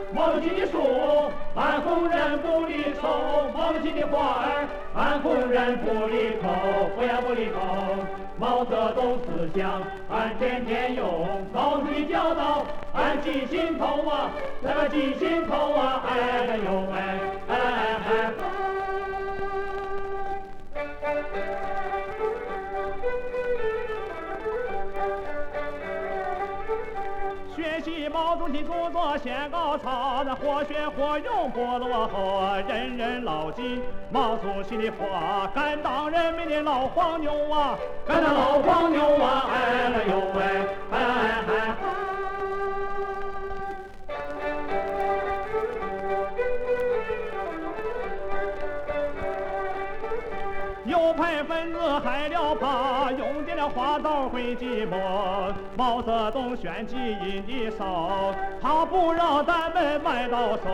毛主席的树，俺红人不离愁；毛主席的花儿，俺红人不离口，不呀不离口。毛泽东思想，俺天天用；毛主席教导，俺记心头啊，那个记心头啊，哎呦哎哎哎。学习毛主席著作先高超，那或学或用不落后，人人牢记毛主席的话，敢当人民的老黄牛啊，敢当老黄牛啊，哎呦喂，哎哎哎。右派分子害了怕，用尽了花刀会寂寞。毛泽东选基因的少，他不让咱们买到手，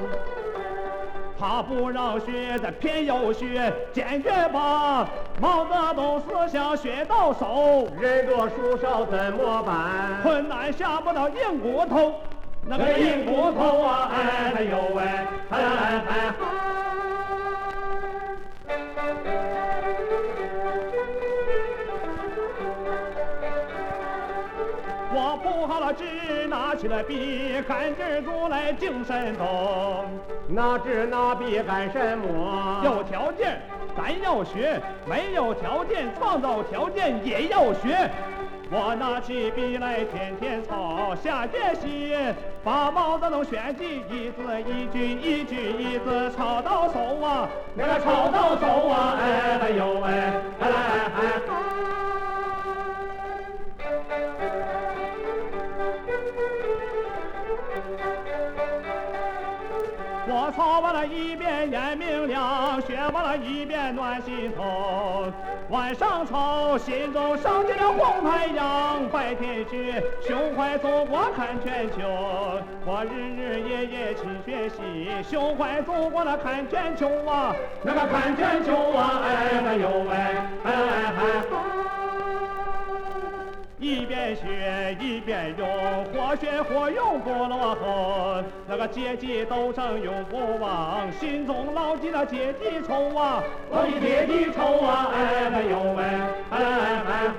他不让学，咱偏要学，坚决把毛泽东思想学到手。 人多树少怎么办？ 困难下不到硬骨头，那个硬骨头啊，哎呦喂，哎哎哎。我不好了，只拿起了笔，干劲足来精神动。 拿纸拿笔干什么？ 有条件咱要学，没有条件创造条件也要学。我拿起笔来天天抄，下决心把毛泽东选记一字一句一句一字抄到手啊，那个抄到手啊，哎呦喂，哎哎哎。我抄完了一遍眼明亮，学完了一遍暖心头。晚上抄，心中升起了红太阳；白天学，胸怀祖国看全球。我日日夜夜勤学习，胸怀祖国的看全球啊，那个看全球啊，哎呦喂，哎哎哎。一边学一边用，或学或用不落后。那个阶级斗争永不忘，心中牢记了阶级仇啊，牢记阶级仇啊，哎呦喂，哎哎哎。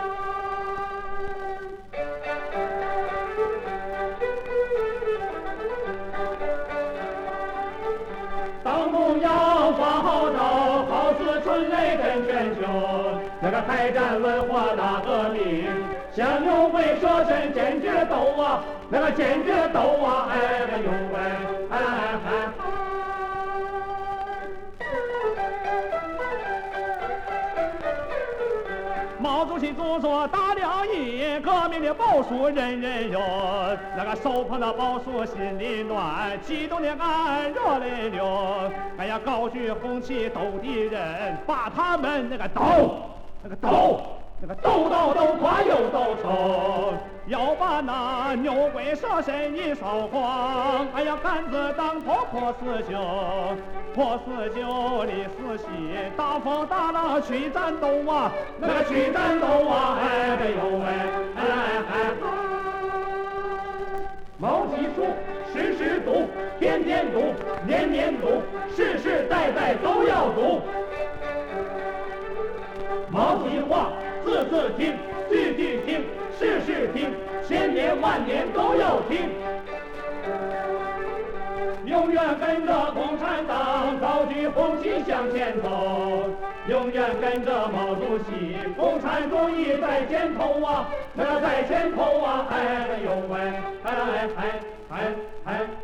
当中央发号召，好似春雷震全球。那个开展文化大革命，向右为舍身坚决斗啊，那个坚决斗啊，哎呦喂，哎哎哎。毛主席著作大良医，革命的宝书人人有。那个手捧的宝书心里暖，激动的俺热泪流。哎呀，高举红旗斗敌人，把他们那个斗垮又斗丑，要把那牛鬼蛇神一扫光。哎呀，杆子当头破四旧，破四旧立四新，大风大浪去战斗啊，那个去战斗啊，哎呦喂，哎哎。毛主席说，时时读，天天读，年年读，世世代代都要读。毛主席话，字字听，句句听，事事听，千年万年都要听。永远跟着共产党，高举红旗向前走。永远跟着毛主席，共产主义在前头啊，那在前头啊，哎呦喂，哎哎哎哎哎。